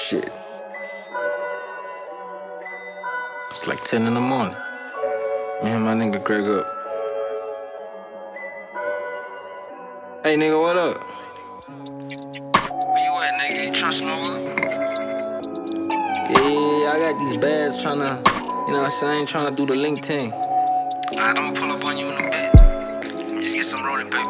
Shit. It's like 10 in the morning. Me and my nigga Greg up. Hey nigga, what up? Where you at, nigga? You tryna smoke? Yeah, I got these bads tryna, you know what I'm saying, tryna do the LinkedIn. Alright, I'ma pull up on you in a bit. Just get some rolling paper.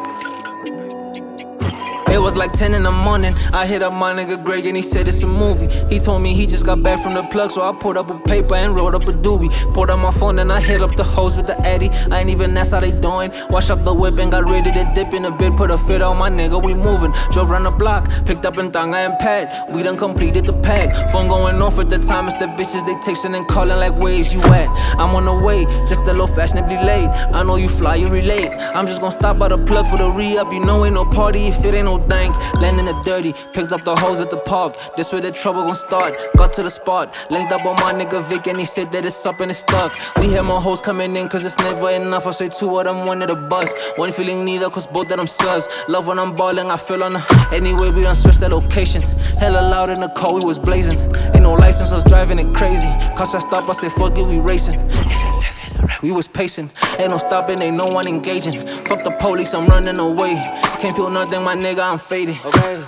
It was like 10 in the morning. I hit up my nigga Greg and he said it's a movie. He told me he just got back from the plug, so I pulled up a paper and wrote up a doobie. Pulled up my phone and I hit up the hoes with the Addy. I ain't even asked how they doing. Wash up the whip and got ready to dip in a bit. Put a fit on my nigga, we moving. Drove around the block, picked up in Thanga and Pat. We done completed the pack. Phone going off at the time, it's the bitches they texting and calling like, where's you at? I'm on the way, just a little fashionably late. I know you fly, you relate. I'm just gonna stop by the plug for the re-up. You know ain't no party if it ain't no thing. Landing the dirty, picked up the hoes at the park. This where the trouble gon' start. Got to the spot, linked up on my nigga Vic and he said that it's up and it's stuck. We had more hoes coming in cause it's never enough. I say two of them, one of the bus. One feeling neither cause both of them sus. Love when I'm ballin', I feel on the. Anyway, we done switched that location. Hella loud in the car, we was blazing. Ain't no license, was driving it crazy. Cops I stop, I said fuck it, we racing. We was pacing, ain't no stopping, ain't no one engaging. Fuck the police, I'm running away. Can't feel nothing, my nigga, I'm faded. Okay.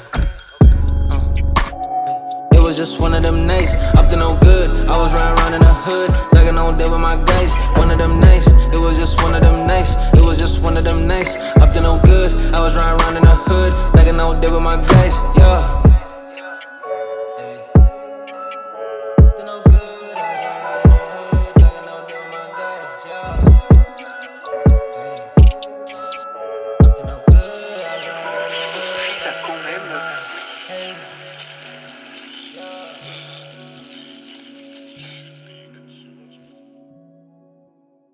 It was just one of them nights, up to no good. I was running around in the hood, like I know there with my guys. One of them nights, it was just one of them nights. It was just one of them nights, up to no good. I was running around in the hood, like I know there with my guys.